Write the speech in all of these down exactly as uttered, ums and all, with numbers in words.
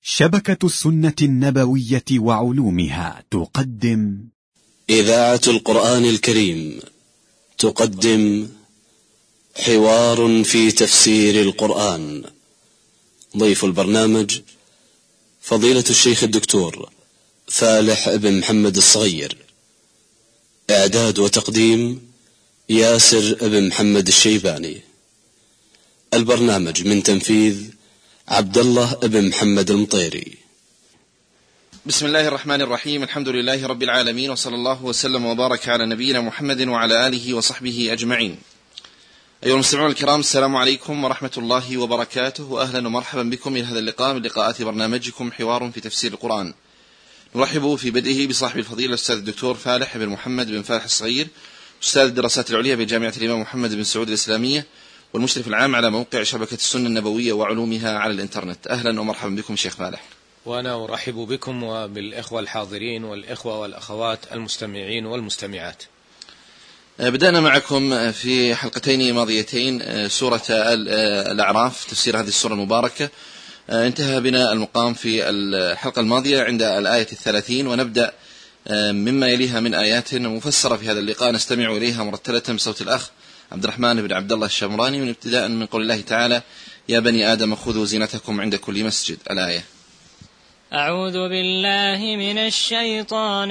شبكة السنة النبوية وعلومها تقدم إذاعة القرآن الكريم تقدم حوار في تفسير القرآن. ضيف البرنامج فضيلة الشيخ الدكتور فالح بن محمد الصغير. إعداد وتقديم ياسر بن محمد الشيباني. البرنامج من تنفيذ عبد الله بن محمد المطيري. بسم الله الرحمن الرحيم. الحمد لله رب العالمين، وصلى الله وسلم وبارك على نبينا محمد وعلى آله وصحبه أجمعين. أيها المستمعون الكرام، السلام عليكم ورحمة الله وبركاته، وأهلا ومرحبا بكم إلى هذا اللقاء من لقاءات برنامجكم حوار في تفسير القرآن. نرحب في بدءه بصاحب الفضيلة الأستاذ الدكتور فالح بن محمد بن فالح الصغير، أستاذ الدراسات العليا بجامعة الإمام محمد بن سعود الإسلامية، والمشرف العام على موقع شبكة السنة النبوية وعلومها على الإنترنت. أهلا ومرحبا بكم شيخ فالح. وأنا أرحب بكم وبالإخوة الحاضرين والإخوة والأخوات المستمعين والمستمعات. بدأنا معكم في حلقتين ماضيتين سورة الأعراف، تفسير هذه السورة المباركة. انتهى بنا المقام في الحلقة الماضية عند الآية الثلاثين، ونبدأ مما يليها من آيات مفسرة في هذا اللقاء نستمع إليها مرتلة بصوت الأخ عبد الرحمن بن عبد الله الشمراني، من ابتداء من قول الله تعالى: يا بني آدم خذوا زينتكم عند كل مسجد. الآية. أعوذ بالله من الشيطان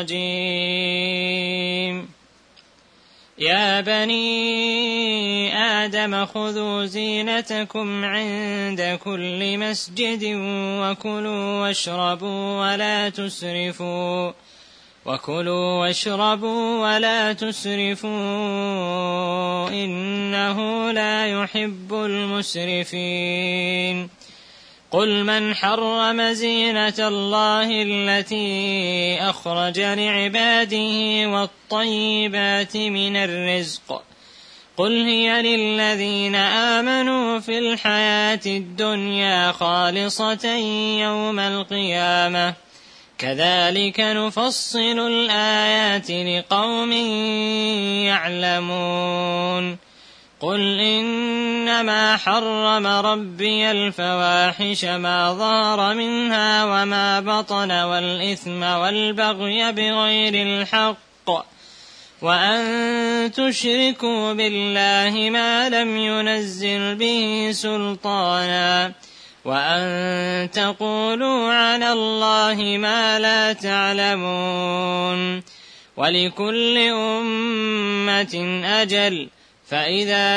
الرجيم. يا بني آدم خذوا زينتكم عند كل مسجد وكلوا واشربوا ولا تسرفوا وكلوا واشربوا ولا تسرفوا إنه لا يحب المسرفين. قل من حرم زينة الله التي أخرج لعباده والطيبات من الرزق قل هي للذين آمنوا في الحياة الدنيا خالصة يوم القيامة كذلك نفصل الآيات لقوم يعلمون. قل إنما حرم ربي الفواحش ما ظهر منها وما بطن والإثم والبغي بغير الحق وأن تشركوا بالله ما لم ينزل به سلطانا وأن تقولوا على الله ما لا تعلمون. ولكل أمة أجل فإذا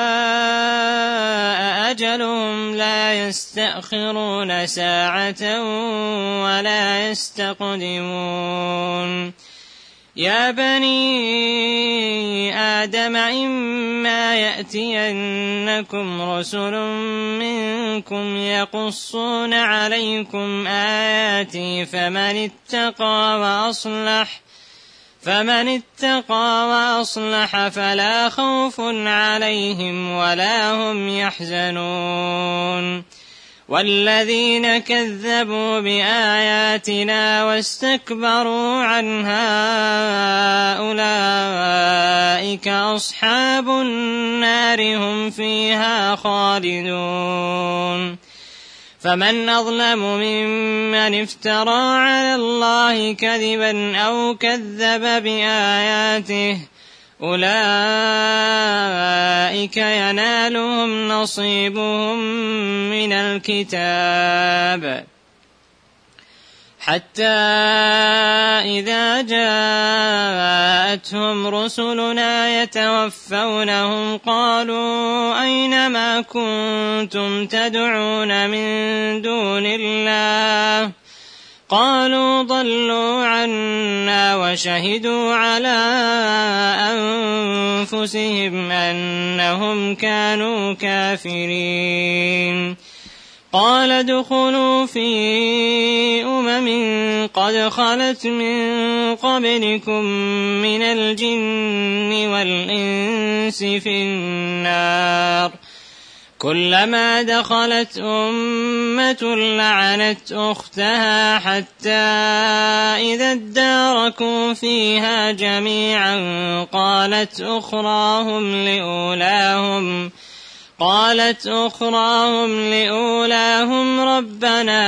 جاء أجلهم لا يستأخرون ساعة ولا يستقدمون. يا بني آدم إما يأتينكم رسل منكم يقصون عليكم آياتي فمن اتقى وأصلح فمن اتقى وأصلح فلا خوف عليهم ولا هم يحزنون. والذين كذبوا بآياتنا واستكبروا عنها أولئك أصحاب النار هم فيها خالدون. فمن أظلم ممن افترى على الله كذبا أو كذب بآياته أولئك ينالهم نصيبهم من الكتاب حتى إذا جاءتهم رسلنا يتوفونهم قالوا أين ما كنتم تدعون من دون الله قالوا ضلوا عنا وشهدوا على أنفسهم أنهم كانوا كافرين. قال ادخلوا في أمم قد خلت من قبلكم من الجن والإنس في النار كلما دخلت أمة لعنت أختها حتى إذا اداركوا فيها جميعا قالت أخراهم لأولاهم قالت أخراهم لأولاهم ربنا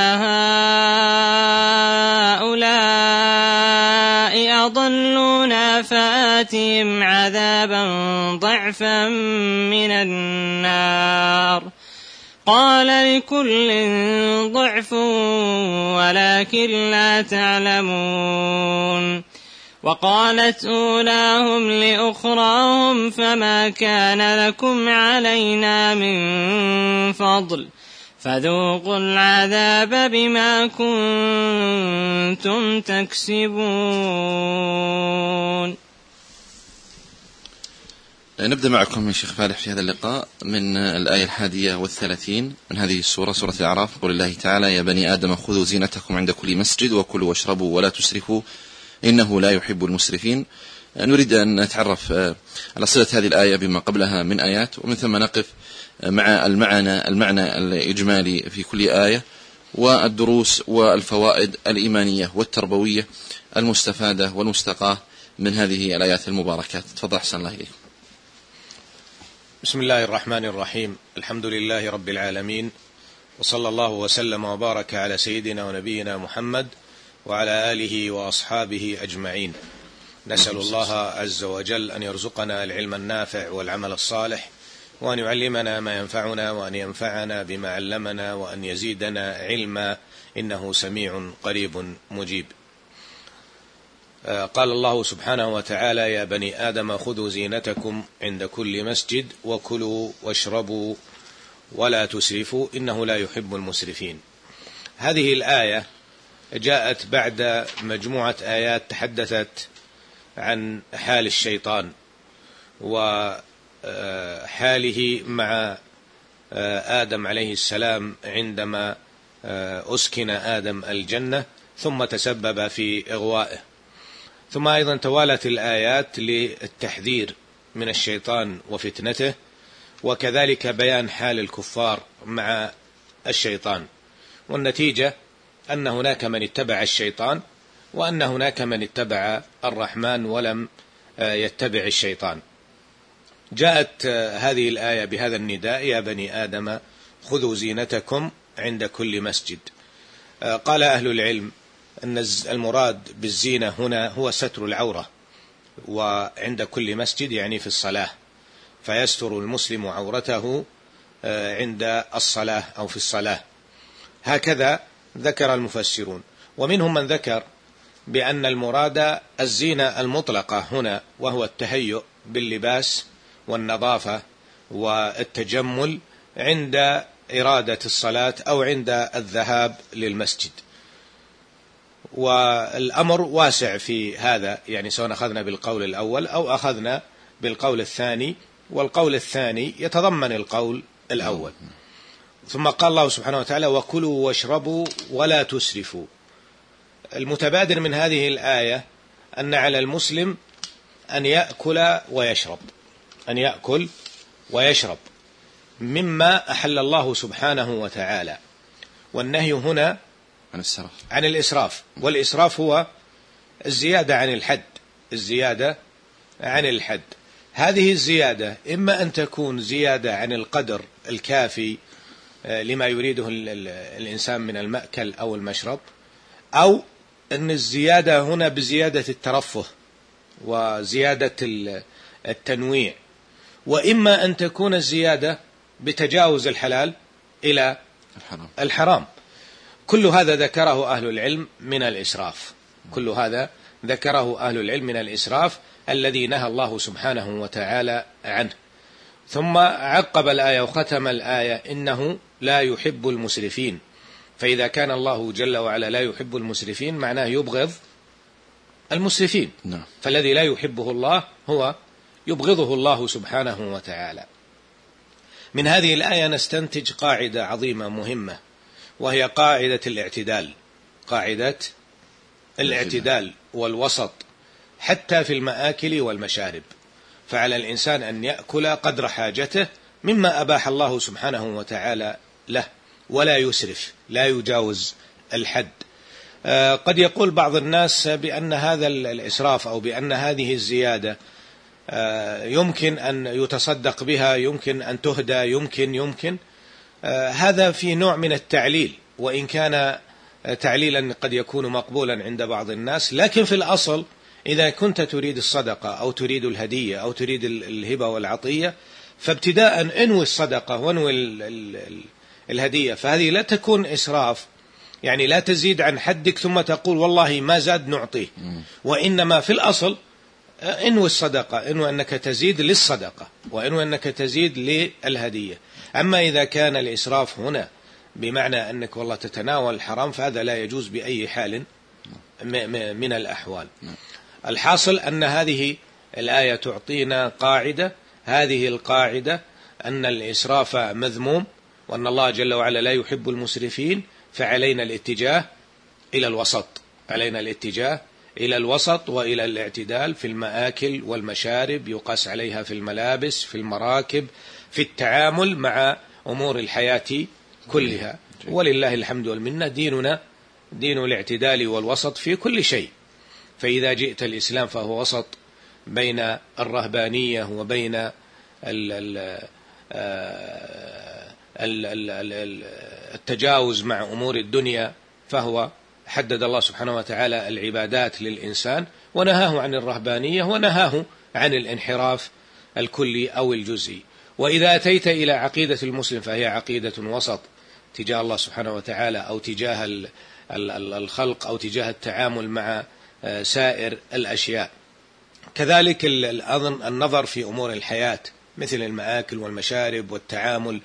هؤلاء أضلونا فآتهم عذابا ضعفا من النار قال لكل ضعف ولكن لا تعلمون وقالت أولاهم لأخراهم فما كان لكم علينا من فضل فذوقوا العذاب بما كنتم تكسبون. نبدأ معكم من شيخ فالح في هذا اللقاء من الآية الحادية والثلاثين من هذه السورة، سورة الأعراف. قول الله تعالى: يا بني آدم خذوا زينتكم عند كل مسجد وكلوا واشربوا ولا تسرفوا إنه لا يحب المسرفين. نريد أن نتعرف على صلة هذه الآية بما قبلها من آيات، ومن ثم نقف مع المعنى المعنى الإجمالي في كل آية والدروس والفوائد الإيمانية والتربوية المستفادة والمستقاة من هذه الآيات المباركات. تفضل أحسن الله إليكم. بسم الله الرحمن الرحيم. الحمد لله رب العالمين، وصلى الله وسلم وبارك على سيدنا ونبينا محمد وعلى آله وأصحابه أجمعين. نسأل الله عز وجل أن يرزقنا العلم النافع والعمل الصالح، وأن يعلمنا ما ينفعنا، وأن ينفعنا بما علمنا، وأن يزيدنا علما، إنه سميع قريب مجيب. قال الله سبحانه وتعالى: يا بني آدم خذوا زينتكم عند كل مسجد وكلوا واشربوا ولا تسرفوا إنه لا يحب المسرفين. هذه الآية جاءت بعد مجموعة آيات تحدثت عن حال الشيطان وحاله مع آدم عليه السلام عندما أسكن آدم الجنة ثم تسبب في إغوائه. ثم أيضا توالت الآيات للتحذير من الشيطان وفتنته، وكذلك بيان حال الكفار مع الشيطان. والنتيجة أن هناك من اتبع الشيطان، وأن هناك من اتبع الرحمن ولم يتبع الشيطان. جاءت هذه الآية بهذا النداء: يا بني آدم خذوا زينتكم عند كل مسجد. قال أهل العلم أن المراد بالزينة هنا هو ستر العورة، وعند كل مسجد يعني في الصلاة، فيستر المسلم عورته عند الصلاة أو في الصلاة. هكذا ذكر المفسرون، ومنهم من ذكر بأن المراد الزينة المطلقة هنا، وهو التهيؤ باللباس والنظافة والتجمل عند إرادة الصلاة أو عند الذهاب للمسجد. والأمر واسع في هذا، يعني سواء أخذنا بالقول الأول أو أخذنا بالقول الثاني، والقول الثاني يتضمن القول الأول. ثم قال الله سبحانه وتعالى: وكلوا واشربوا ولا تسرفوا. المتبادر من هذه الآية أن على المسلم أن يأكل ويشرب، أن يأكل ويشرب مما أحل الله سبحانه وتعالى. والنهي هنا عن الإسراف. عن الإسراف، والإسراف هو الزيادة عن الحد، الزيادة عن الحد. هذه الزيادة إما أن تكون زيادة عن القدر الكافي لما يريده الإنسان من المأكل أو المشرب، أو أن الزيادة هنا بزيادة الترفه وزيادة التنويع، وإما أن تكون الزيادة بتجاوز الحلال إلى الحرام. الحرام. كل هذا ذكره أهل العلم من الإسراف، كل هذا ذكره أهل العلم من الإسراف الذي نهى الله سبحانه وتعالى عنه. ثم عقب الآية وختم الآية: إنه لا يحب المسرفين. فإذا كان الله جل وعلا لا يحب المسرفين معناه يبغض المسرفين، نعم. فالذي لا يحبه الله هو يبغضه الله سبحانه وتعالى. من هذه الآية نستنتج قاعدة عظيمة مهمة، وهي قاعدة الاعتدال، قاعدة الاعتدال والوسط حتى في المآكل والمشارب. فعلى الإنسان أن يأكل قدر حاجته مما أباح الله سبحانه وتعالى له، ولا يسرف، لا يجاوز الحد. قد يقول بعض الناس بأن هذا الإسراف أو بأن هذه الزيادة يمكن أن يتصدق بها، يمكن أن تهدى، يمكن يمكن هذا في نوع من التعليل، وإن كان تعليلا قد يكون مقبولا عند بعض الناس، لكن في الأصل إذا كنت تريد الصدقة أو تريد الهدية أو تريد الهبة والعطية، فابتداء انوي الصدقة وانوي الهدية، فهذه لا تكون إسراف، يعني لا تزيد عن حدك ثم تقول والله ما زاد نعطيه، وإنما في الأصل انوي الصدقة، انوي أنك تزيد للصدقة وانوي أنك تزيد للهدية. أما إذا كان الإسراف هنا بمعنى أنك والله تتناول الحرام فهذا لا يجوز بأي حال من الأحوال. الحاصل أن هذه الآية تعطينا قاعدة، هذه القاعدة أن الإسراف مذموم، وأن الله جل وعلا لا يحب المسرفين، فعلينا الاتجاه إلى الوسط، علينا الاتجاه إلى الوسط وإلى الاعتدال في المآكل والمشارب، يقاس عليها في الملابس، في المراكب، في التعامل مع أمور الحياة كلها. ولله الحمد والمنة، ديننا دين الاعتدال والوسط في كل شيء. فإذا جئت الإسلام فهو وسط بين الرهبانية وبين ال ال التجاوز مع أمور الدنيا، فهو حدد الله سبحانه وتعالى العبادات للإنسان ونهاه عن الرهبانية ونهاه عن الانحراف الكلي أو الجزئي. وإذا أتيت إلى عقيدة المسلم فهي عقيدة وسط تجاه الله سبحانه وتعالى أو تجاه الخلق أو تجاه التعامل مع سائر الأشياء. كذلك النظر في أمور الحياة مثل المآكل والمشارب والتعامل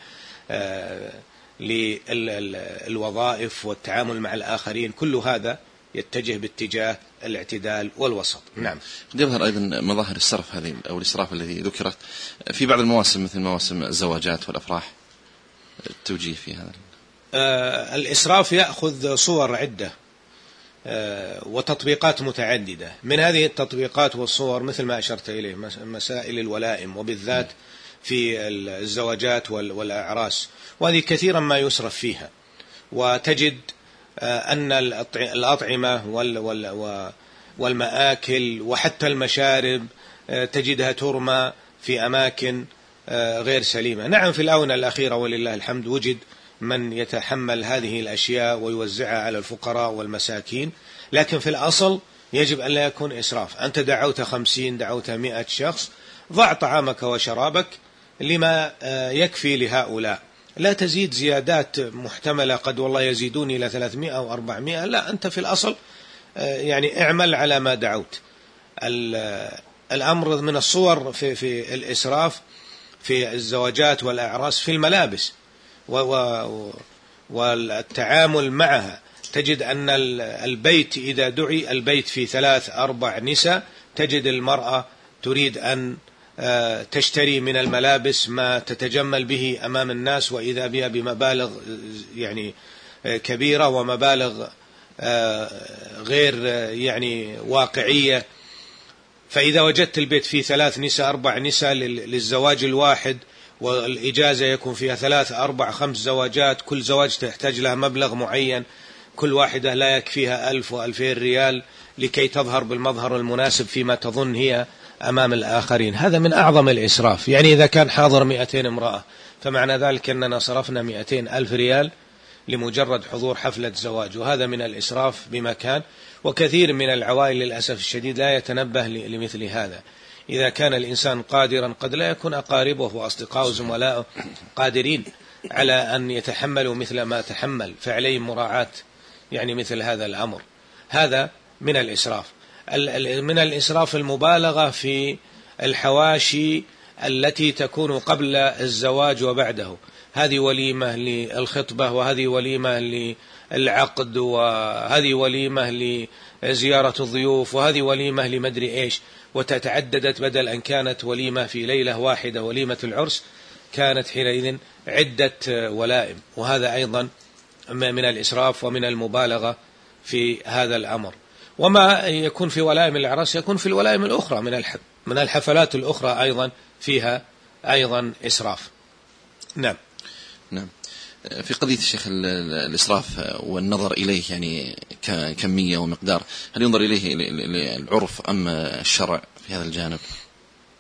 للوظائف والتعامل مع الآخرين، كل هذا يتجه باتجاه الاعتدال والوسط. نعم. قد يظهر أيضا مظاهر السرف هذه أو الإسراف الذي ذكرت في بعض المواسم مثل مواسم الزواجات والأفراح، التوجيه في هذا. آه الإسراف يأخذ صور عدة آه وتطبيقات متعددة. من هذه التطبيقات والصور مثل ما أشرت إليه مسائل الولائم، وبالذات في الزواجات والأعراس، وهذه كثيرا ما يسرف فيها، وتجد أن الأطعمة والمآكل وحتى المشارب تجدها ترمى في أماكن غير سليمة. نعم في الآونة الأخيرة ولله الحمد وجد من يتحمل هذه الأشياء ويوزعها على الفقراء والمساكين، لكن في الأصل يجب أن لا يكون إسراف. أنت دعوت خمسين دعوت مئة شخص، ضع طعامك وشرابك لما يكفي لهؤلاء، لا تزيد زيادات محتملة قد والله يزيدون إلى ثلاثمائة أو أربعمائة، لا، أنت في الأصل يعني اعمل على ما دعوت. الأمر من الصور في, في الإسراف في الزواجات والأعراس في الملابس والتعامل معها. تجد أن البيت إذا دعي البيت في ثلاث أربع نساء، تجد المرأة تريد أن تشتري من الملابس ما تتجمل به أمام الناس، وإذا بها بمبالغ يعني كبيرة ومبالغ غير يعني واقعية. فإذا وجدت البيت فيه ثلاث نساء أربع نساء للزواج الواحد، والإجازة يكون فيها ثلاث أربع خمس زواجات، كل زواج تحتاج لها مبلغ معين، كل واحدة لا يكفيها ألف وألفين ريال لكي تظهر بالمظهر المناسب فيما تظن هي أمام الآخرين. هذا من أعظم الإسراف. يعني إذا كان حاضر مئتين امرأة، فمعنى ذلك أننا صرفنا مئتين ألف ريال لمجرد حضور حفلة زواج، وهذا من الإسراف بمكان. وكثير من العوائل للأسف الشديد لا يتنبه لمثل هذا. إذا كان الإنسان قادرا، قد لا يكون أقاربه وأصدقائه وزملائه قادرين على أن يتحملوا مثل ما تحمل، فعليهم مراعاة يعني مثل هذا الأمر. هذا من الإسراف. من الإسراف المبالغة في الحواشي التي تكون قبل الزواج وبعده. هذه وليمة للخطبة، وهذه وليمة للعقد، وهذه وليمة لزيارة الضيوف، وهذه وليمة لمدري إيش، وتتعددت بدل أن كانت وليمة في ليلة واحدة وليمة العرس، كانت حينئذ عدة ولائم. وهذا أيضا من الإسراف ومن المبالغة في هذا الأمر. وما يكون في ولائم العرس يكون في الولائم الأخرى من من الحفلات الأخرى أيضا فيها أيضا إسراف. نعم. نعم. في قضية الشيخ الإسراف والنظر إليه يعني كمية ومقدار، هل ينظر إليه العرف أم الشرع في هذا الجانب؟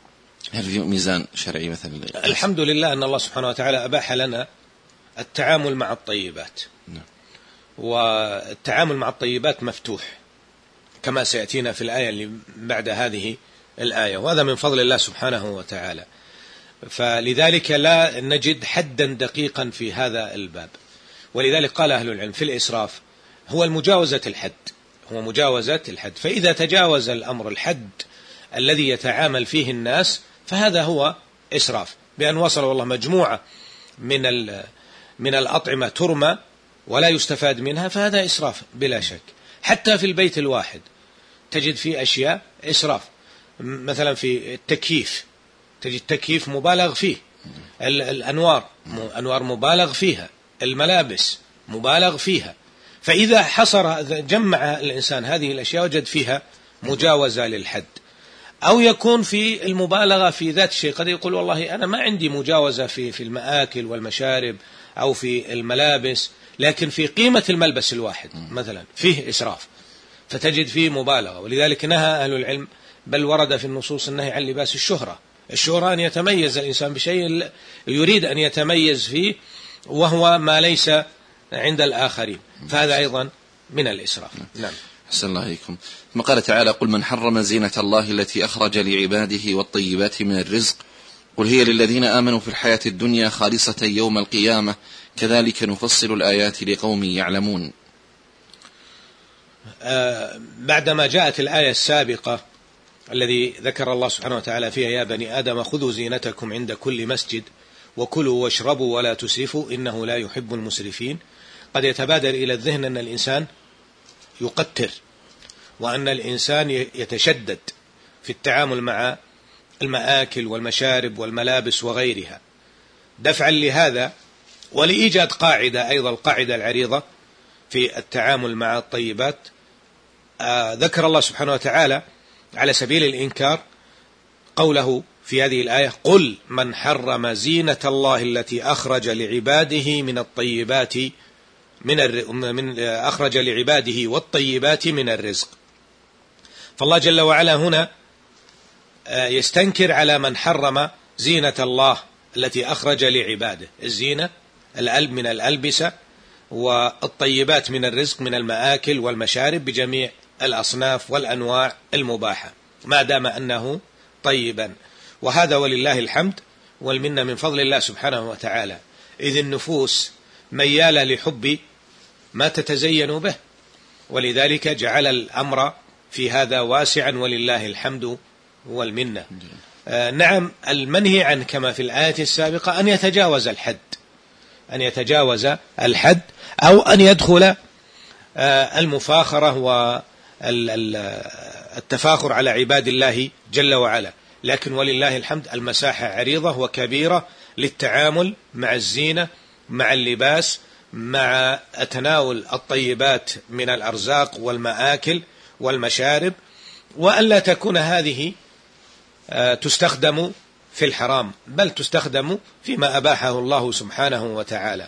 هل في ميزان شرعي مثلا؟ الحمد لله أن الله سبحانه وتعالى أباح لنا التعامل مع الطيبات، والتعامل مع الطيبات مفتوح كما سيأتينا في الآية اللي بعد هذه الآية، وهذا من فضل الله سبحانه وتعالى. فلذلك لا نجد حدا دقيقا في هذا الباب، ولذلك قال أهل العلم في الإسراف هو المجاوزة الحد، هو مجاوزة الحد. فإذا تجاوز الأمر الحد الذي يتعامل فيه الناس فهذا هو إسراف، بأن وصل والله مجموعة من من الأطعمة ترمى ولا يستفاد منها، فهذا إسراف بلا شك. حتى في البيت الواحد تجد فيه أشياء إسراف، مثلا في التكييف تجد تكييف مبالغ فيه، الأنوار أنوار مبالغ فيها، الملابس مبالغ فيها. فإذا حصر جمع الإنسان هذه الأشياء وجد فيها مجاوزة للحد. أو يكون في المبالغة في ذات الشيء، قد يقول والله أنا ما عندي مجاوزة في في المآكل والمشارب أو في الملابس، لكن في قيمة الملبس الواحد مثلا فيه إسراف، فتجد فيه مبالغة. ولذلك نهى أهل العلم، بل ورد في النصوص النهي عن لباس الشهرة. الشهرة أن يتميز الإنسان بشيء يريد أن يتميز فيه وهو ما ليس عند الآخرين، فهذا أيضا من الإسراف. نعم. أحسن الله عليكم. ثم قال تعالى: قل من حرم زينة الله التي أخرج لعباده والطيبات من الرزق قل هي للذين آمنوا في الحياة الدنيا خالصة يوم القيامة كذلك نفصل الآيات لقوم يعلمون. آه بعدما جاءت الآية السابقة الذي ذكر الله سبحانه وتعالى فيها: يا بني آدم خذوا زينتكم عند كل مسجد وكلوا واشربوا ولا تسرفوا إنه لا يحب المسرفين، قد يتبادر إلى الذهن أن الإنسان يقتر، وأن الإنسان يتشدد في التعامل مع المآكل والمشارب والملابس وغيرها. دفعا لهذا ولإيجاد قاعدة أيضا، القاعدة العريضة في التعامل مع الطيبات، آه ذكر الله سبحانه وتعالى على سبيل الإنكار قوله في هذه الآية: قل من حرم زينة الله التي أخرج لعباده من الطيبات من, من أخرج لعباده والطيبات من الرزق. فالله جل وعلا هنا يستنكر على من حرم زينة الله التي أخرج لعباده، الزينة الألب من الألبسة والطيبات من الرزق من المآكل والمشارب بجميع الأصناف والأنواع المباحة ما دام أنه طيبا. وهذا ولله الحمد والمنة من فضل الله سبحانه وتعالى، إذ النفوس ميالة لحب ما تتزين به، ولذلك جعل الأمر في هذا واسعا ولله الحمد والمنة. آه نعم، المنهي عن كما في الآية السابقة أن يتجاوز الحد، أن يتجاوز الحد أو أن يدخل آه المفاخرة والتفاخر على عباد الله جل وعلا. لكن ولله الحمد المساحة عريضة وكبيرة للتعامل مع الزينة، مع اللباس، مع تناول الطيبات من الأرزاق والمآكل والمشارب، وألا تكون هذه تستخدم في الحرام، بل تستخدم فيما أباحه الله سبحانه وتعالى.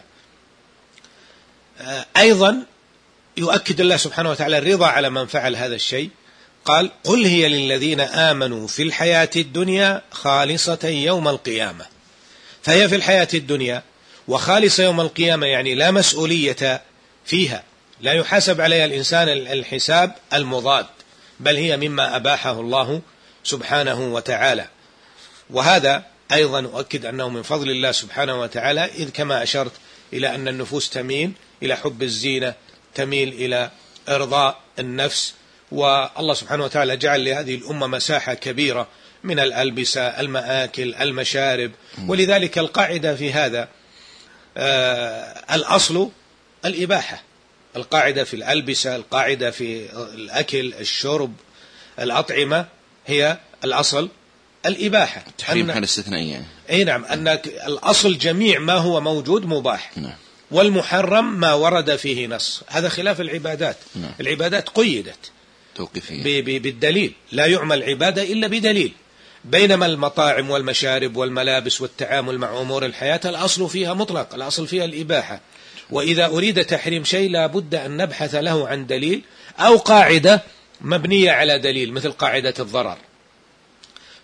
أيضا يؤكد الله سبحانه وتعالى الرضا على من فعل هذا الشيء، قال: قل هي للذين آمنوا في الحياة الدنيا خالصة يوم القيامة. فهي في الحياة الدنيا وخالصة يوم القيامة، يعني لا مسؤولية فيها، لا يحاسب عليها الإنسان الحساب المضاد، بل هي مما أباحه الله سبحانه وتعالى. وهذا أيضا أؤكد أنه من فضل الله سبحانه وتعالى، إذ كما أشرت إلى أن النفوس تميل إلى حب الزينة، تميل إلى إرضاء النفس، والله سبحانه وتعالى جعل لهذه الأمة مساحة كبيرة من الألبسة، المآكل، المشارب. ولذلك القاعدة في هذا آه الأصل الإباحة، القاعدة في الألبسة، القاعدة في الأكل، الشرب، الأطعمة، هي الأصل الإباحة. تحريم حال استثنائية. أي نعم، أن الأصل جميع ما هو موجود مباح. نعم. والمحرم ما ورد فيه نص، هذا خلاف العبادات. نعم. العبادات قيدت توقيفية بالدليل، لا يعمل عبادة إلا بدليل، بينما المطاعم والمشارب والملابس والتعامل مع أمور الحياة الأصل فيها مطلق، الأصل فيها الإباحة. وإذا أريد تحريم شيء لا بد أن نبحث له عن دليل أو قاعدة مبنية على دليل، مثل قاعدة الضرر.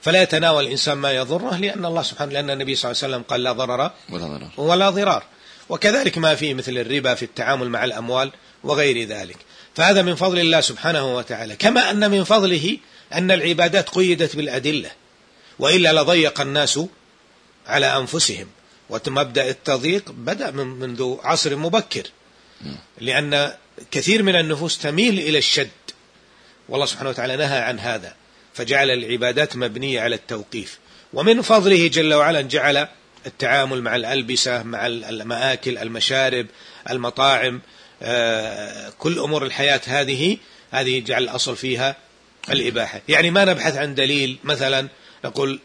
فلا يتناول الإنسان ما يضره، لأن الله سبحانه لأن النبي صلى الله عليه وسلم قال لا ضرر ولا ضرر ولا ضرار. وكذلك ما فيه مثل الربا في التعامل مع الأموال وغير ذلك. فهذا من فضل الله سبحانه وتعالى، كما أن من فضله أن العبادات قيدت بالأدلة، وإلا لضيق الناس على أنفسهم. ومبدأ التضييق بدأ من منذ عصر مبكر، لأن كثير من النفوس تميل إلى الشد، والله سبحانه وتعالى نهى عن هذا، فجعل العبادات مبنية على التوقيف. ومن فضله جل وعلا جعل التعامل مع الألبسة، مع المآكل، المشارب، المطاعم، كل أمور الحياة هذه هذه جعل الأصل فيها الإباحة. يعني ما نبحث عن دليل، مثلا نقول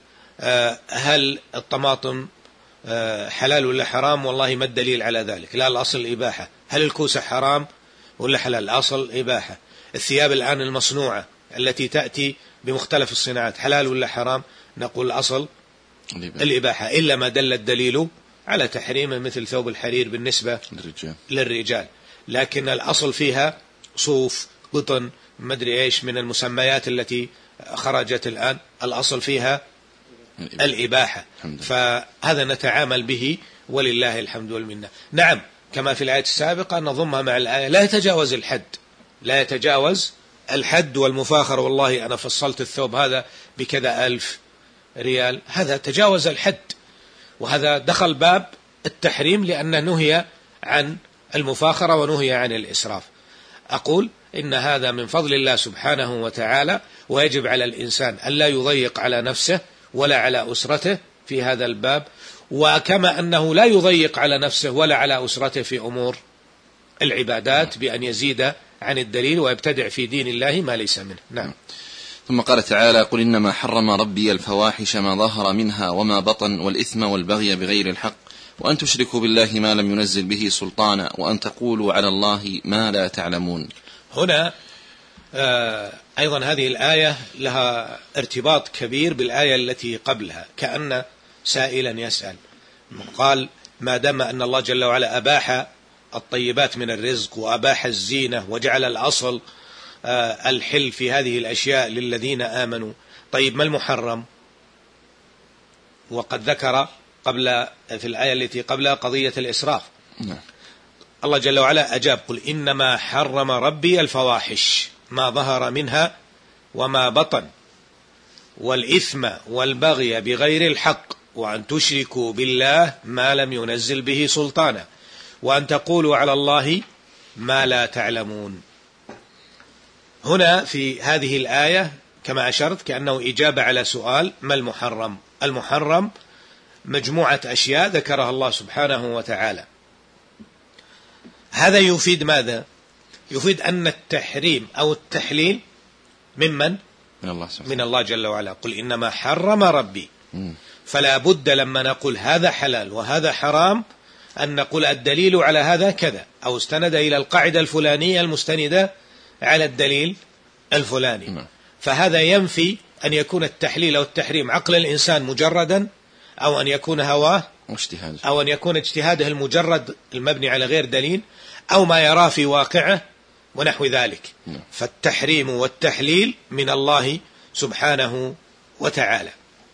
هل الطماطم حلال ولا حرام، والله ما الدليل على ذلك، لا، الأصل الإباحة. هل الكوسة حرام ولا حلال، الأصل إباحة. الثياب الآن المصنوعة التي تأتي بمختلف الصناعات حلال ولا حرام، نقول الأصل الإباحة، إلا ما دل الدليل على تحريمه، مثل ثوب الحرير بالنسبة للرجال, للرجال. لكن الأصل فيها صوف، قطن، مدري إيش من المسميات التي خرجت الآن، الأصل فيها الإباحة. فهذا نتعامل به ولله الحمد والمنة. نعم، كما في الآية السابقة نضمها مع الآية لا يتجاوز الحد، لا يتجاوز الحد. والمفاخر والله أنا فصلت الثوب هذا بكذا ألف ريال، هذا تجاوز الحد، وهذا دخل باب التحريم، لأنه نهي عن المفاخرة ونهي عن الإسراف. أقول إن هذا من فضل الله سبحانه وتعالى، ويجب على الإنسان أن لا يضيق على نفسه ولا على أسرته في هذا الباب، وكما أنه لا يضيق على نفسه ولا على أسرته في أمور العبادات بأن يزيد عن الدليل ويبتدع في دين الله ما ليس منه. نعم. ثم قال تعالى: قل إنما حرم ربي الفواحش ما ظهر منها وما بطن والإثم والبغي بغير الحق وأن تشركوا بالله ما لم ينزل به سلطانا وأن تقولوا على الله ما لا تعلمون. هنا آه أيضا هذه الآية لها ارتباط كبير بالآية التي قبلها، كأن سائلا يسأل، قال ما دام أن الله جل وعلا أباح الطيبات من الرزق وأباح الزينة وجعل الأصل آه الحل في هذه الأشياء للذين آمنوا، طيب ما المحرم؟ وقد ذكر قبل في الآية التي قبلها قضية الإسراف. نعم. الله جل وعلا أجاب: قل إنما حرم ربي الفواحش ما ظهر منها وما بطن والإثم والبغي بغير الحق وأن تشركوا بالله ما لم ينزل به سلطانا وأن تقولوا على الله ما لا تعلمون. هنا في هذه الآية كما أشرت كأنه إجابة على سؤال: ما المحرم؟ المحرم مجموعة أشياء ذكرها الله سبحانه وتعالى. هذا يفيد ماذا؟ يفيد أن التحريم أو التحليل ممن؟ من الله سبحانه. من الله جل وعلا. قل إنما حرم ربي. م. فلا بد لما نقول هذا حلال وهذا حرام أن نقول الدليل على هذا كذا، أو استند إلى القاعدة الفلانية المستندة على الدليل الفلاني. م. فهذا ينفي أن يكون التحليل أو التحريم عقل الإنسان مجردا، أو أن يكون هواه، أو أن يكون اجتهاده المجرد المبني على غير دليل، أو ما يراه في واقعه ونحو ذلك. فالتحريم والتحليل من الله سبحانه وتعالى.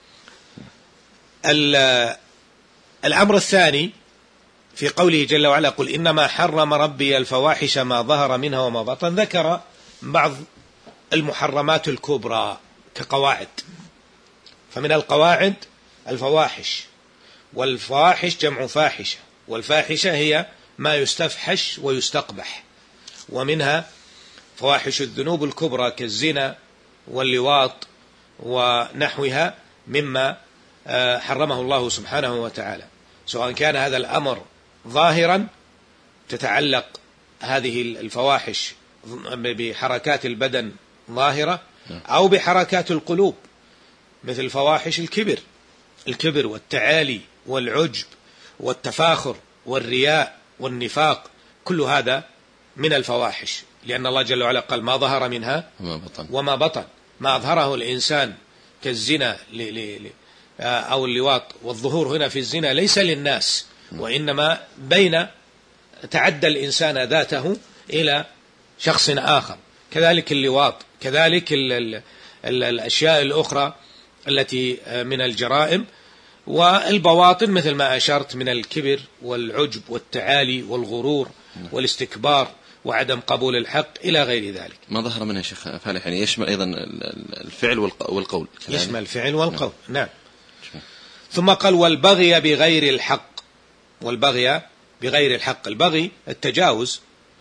الأمر الثاني في قوله جل وعلا: قل إنما حرم ربي الفواحش ما ظهر منها وما بطن، ذكر بعض المحرمات الكبرى كقواعد. فمن القواعد الفواحش، والفواحش جمع فاحشة، والفاحشة هي ما يستفحش ويستقبح، ومنها فواحش الذنوب الكبرى كالزنا واللواط ونحوها مما حرمه الله سبحانه وتعالى، سواء كان هذا الأمر ظاهرا تتعلق هذه الفواحش بحركات البدن ظاهرة، أو بحركات القلوب مثل فواحش الكبر الكبر والتعالي والعجب والتفاخر والرياء والنفاق، كل هذا من الفواحش، لأن الله جل وعلا قال ما ظهر منها وما بطن, وما بطن. ما أظهره الإنسان كالزنا أو اللواط، والظهور هنا في الزنا ليس للناس، وإنما بين تعدى الإنسان ذاته إلى شخص آخر. كذلك اللواط، كذلك ال ال ال الأشياء الأخرى التي من الجرائم، والبواطن مثل ما أشرت من الكبر والعجب والتعالي والغرور والاستكبار وعدم قبول الحق إلى غير ذلك. ما ظهر منها شيخ فالح يعني يشمل أيضا الفعل والقول. يشمل الفعل والقول. نعم. نعم. ثم قال والبغي بغير الحق. والبغي بغير الحق، البغي التجاوز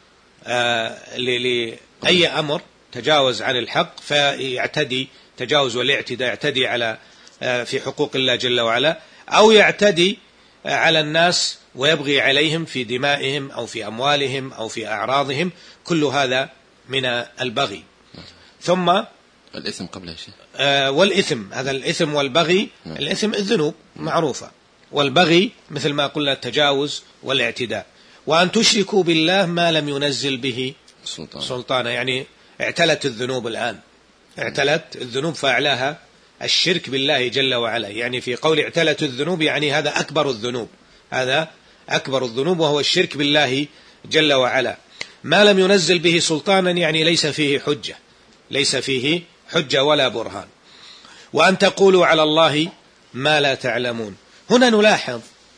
آه لأي أمر، تجاوز عن الحق فيعتدي، تجاوز والاعتداء يعتدي على آه في حقوق الله جل وعلا، أو يعتدي آه على الناس ويبغي عليهم في دمائهم أو في أموالهم أو في أعراضهم، كل هذا من البغي. ثم الإثم قبله شيء آه والإثم، هذا الإثم والبغي. الإثم الذنوب معروفة، والبغي مثل ما قلنا التجاوز والاعتداء. وأن تشركوا بالله ما لم ينزل به سلطان. سلطانا، يعني اعتلت الذنوب الآن، اعتلت الذنوب فأعلاها الشرك بالله جل وعلا. يعني في قول اعتلت الذنوب يعني هذا أكبر الذنوب، هذا أكبر الذنوب وهو الشرك بالله جل وعلا. ما لم ينزل به سلطانا يعني ليس فيه حجة، ليس فيه حجة ولا برهان. وأن تقولوا على الله ما لا تعلمون. هنا نلاحظ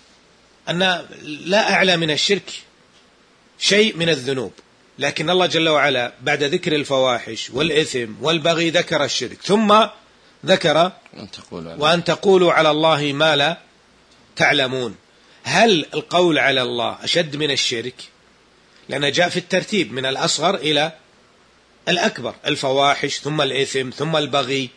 أن لا أعلى من الشرك شيء من الذنوب، لكن الله جل وعلا بعد ذكر الفواحش والإثم والبغي ذكر الشرك، ثم ذكر وأن تقولوا على الله ما لا تعلمون. هل القول على الله أشد من الشرك؟ لأن جاء في الترتيب من الأصغر إلى الأكبر، الفواحش ثم الإثم ثم البغي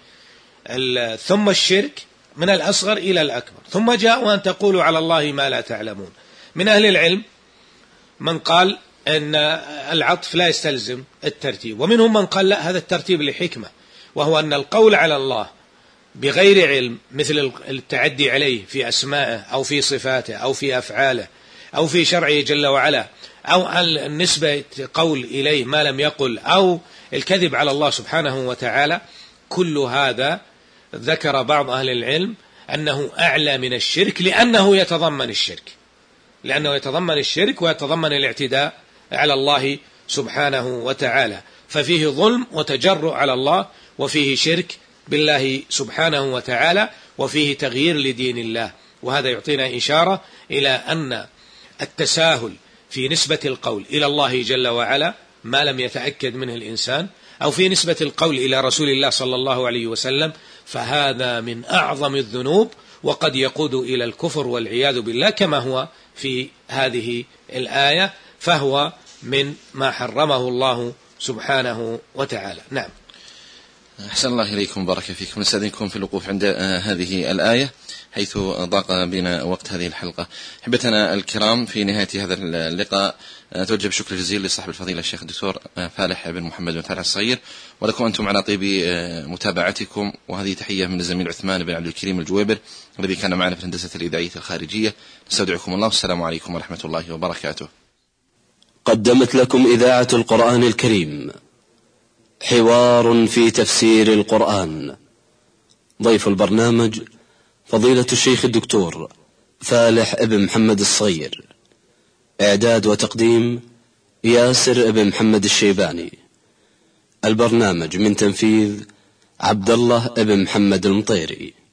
ثم الشرك، من الأصغر إلى الأكبر، ثم جاء وأن تقولوا على الله ما لا تعلمون. من أهل العلم من قال أن العطف لا يستلزم الترتيب، ومنهم من قال لا، هذا الترتيب لحكمة، وهو أن القول على الله بغير علم مثل التعدي عليه في أسمائه أو في صفاته أو في أفعاله أو في شرعه جل وعلا، أو النسبة قول إليه ما لم يقل، أو الكذب على الله سبحانه وتعالى، كل هذا ذكر بعض أهل العلم أنه أعلى من الشرك، لأنه يتضمن الشرك، لأنه يتضمن الشرك ويتضمن الاعتداء على الله سبحانه وتعالى، ففيه ظلم وتجرؤ على الله، وفيه شرك بالله سبحانه وتعالى، وفيه تغيير لدين الله. وهذا يعطينا إشارة إلى أن التساهل في نسبة القول إلى الله جل وعلا ما لم يتأكد منه الإنسان، أو في نسبة القول إلى رسول الله صلى الله عليه وسلم، فهذا من أعظم الذنوب، وقد يقود إلى الكفر والعياذ بالله، كما هو في هذه الآية، فهو من ما حرمه الله سبحانه وتعالى. نعم. أحسن الله إليكم، بارك فيكم. نستأذنكم في الوقوف عند هذه الآية حيث ضاق بنا وقت هذه الحلقة. أحبتنا الكرام، في نهاية هذا اللقاء أتوجه بشكر جزيل لصاحب الفضيلة الشيخ الدكتور فالح بن محمد بن فالح الصغير، ولكم أنتم على طيب متابعتكم، وهذه تحية من الزميل عثمان بن عبد الكريم الجويبر الذي كان معنا في الهندسة الإذاعية الخارجية. نستودعكم الله، والسلام عليكم ورحمة الله وبركاته. قدمت لكم إذاعة القرآن الكريم حوار في تفسير القرآن. ضيف البرنامج فضيلة الشيخ الدكتور فالح ابن محمد الصغير. إعداد وتقديم ياسر ابن محمد الشيباني. البرنامج من تنفيذ عبد الله ابن محمد المطيري.